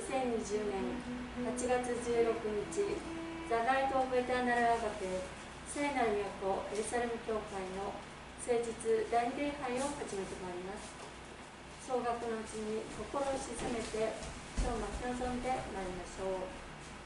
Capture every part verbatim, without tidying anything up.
せんにじゅうねんはちがつじゅうろくにち、ザ・ライト・オブ・エターナル・アガペ聖なる都エルサレム教会の聖日第二礼拝を始めてまいります。総額のうちに心を静めて主を待ち望んでまいりましょう。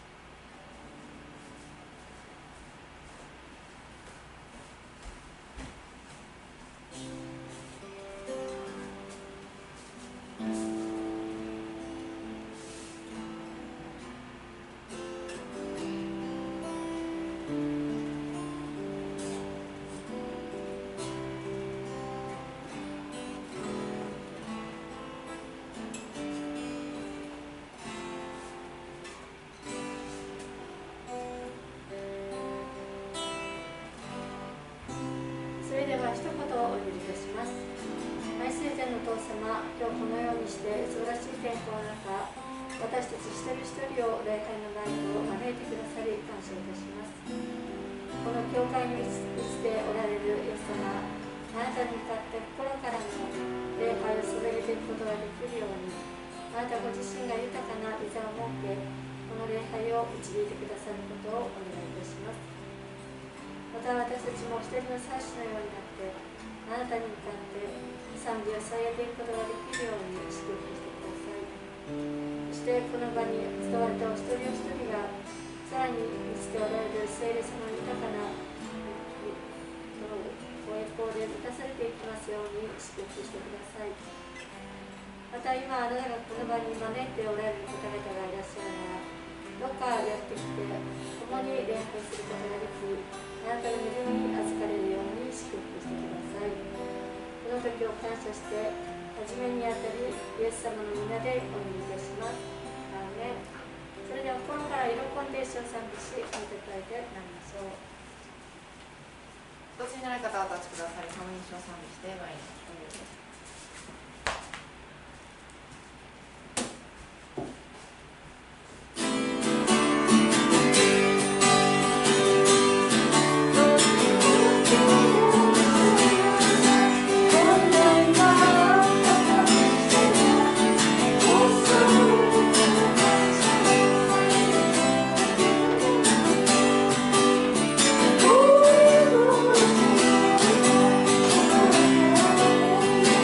それでは一言お祈りいたします。愛する天のお父様、今日このようにして素晴らしい天候の中、私たち一人一人を礼拝のライトを招いてくださり感謝いたします。この教会に生きておられるイエス様、あなたに向かって心からの礼拝を捧げていくことができるように、あなたご自身が豊かな御座を設け、この礼拝を導いてくださることをお願いいたします。また私たちも一人の祭司のようになって、あなたに向かって賛美を捧げていくことができるように祝福してください。そしてこの場に伝われたお一人お一人が、さらに満ちておられる聖霊様の豊かなご栄光で満たされていきますように祝福してください。また今あなたがこの場に招いておられる方々がいらっしゃるなら、どうかやってきて共に礼拝することができ、あなたの恵みに預かれるように祝福してください。この時を感謝して、初めにあたりイエス様の皆でお祈りいたします。アーメン。それでは心から喜んで主を賛美し、お手伝いでなりましょう。 お立ちになる方はお立ちください。共に主を賛美してまいります。 Oh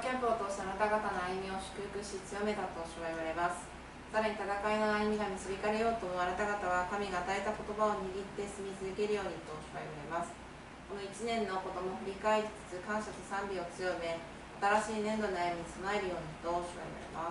憲法を通してあなた方の歩みを祝福し強めたと主は言われます。さらに戦いの歩みが導かれようともあなた方は神が与えた言葉を握って進み続けるようにと主は言われます。このいちねんのことも振り返りつつ感謝と賛美を強め、新しい年度の歩みに備えるようにと主は言われます。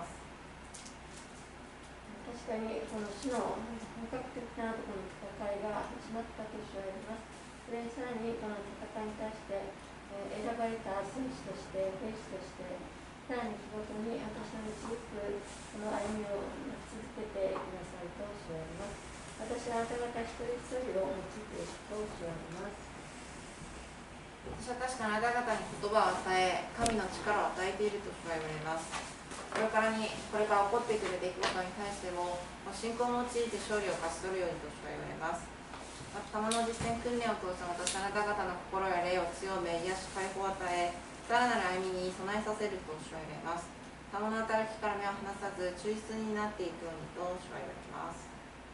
確かにこの主の本格的なところの戦いが始まったと主は言われます。それにさらにこの戦いに対して選ばれた戦士として、兵士として、さらに日ごとに私の導くこの歩みを続けてくださいと主は言われます。私はあなた方一人一人を用いていくと主は言われます。 私は確かにあなた方に言葉を与え、神の力を与えていると主は言われます。これからに、これから起こってくる出来事に対しても、信仰を用いて勝利を勝ち取るようにと主は言われます。また、玉の実践訓練を通して私はあなた方の心や霊を強め、癒し、解放を与え、さらなる歩みに備えさせると主は言われます。玉の働きから目を離さず、忠実になっていくようにと主は言われます。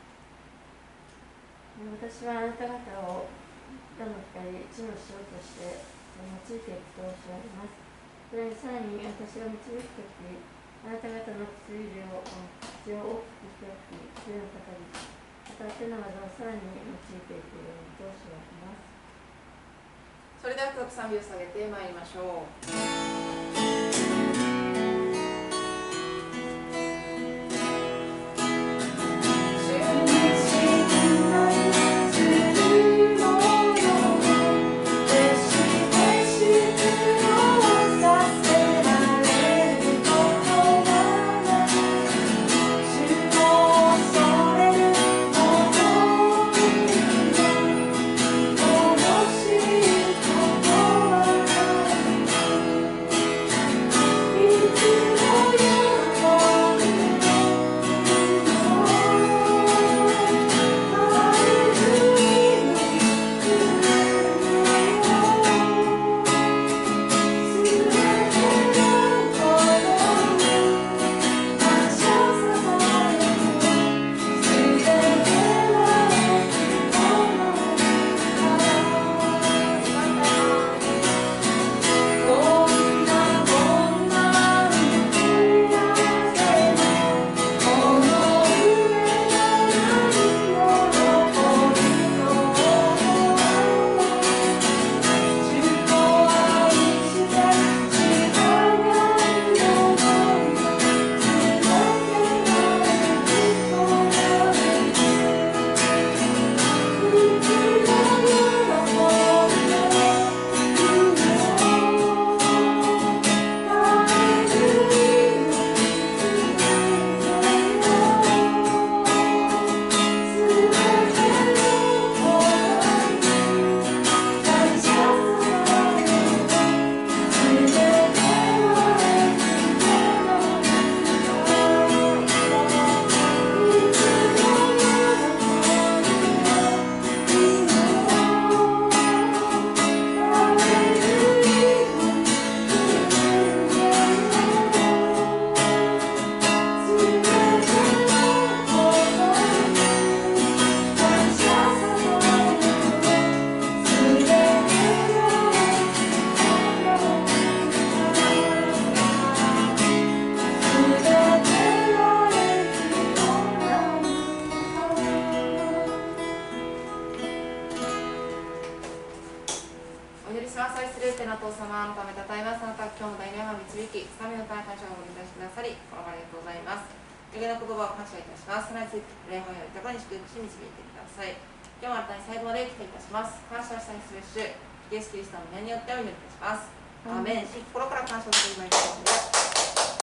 私はあなた方を世の光、地の塩として用いていくと主は言われます。それにさらに私が導くとき、あなた方の薬を口を大きく開き、強い語り、また手の技をさらに用いていくようにと主は言われます。 それでは賛美を下げてまいりましょう。イエス・キリストの皆によってお祈りいたします。アーメン。心から感謝をしてまいります。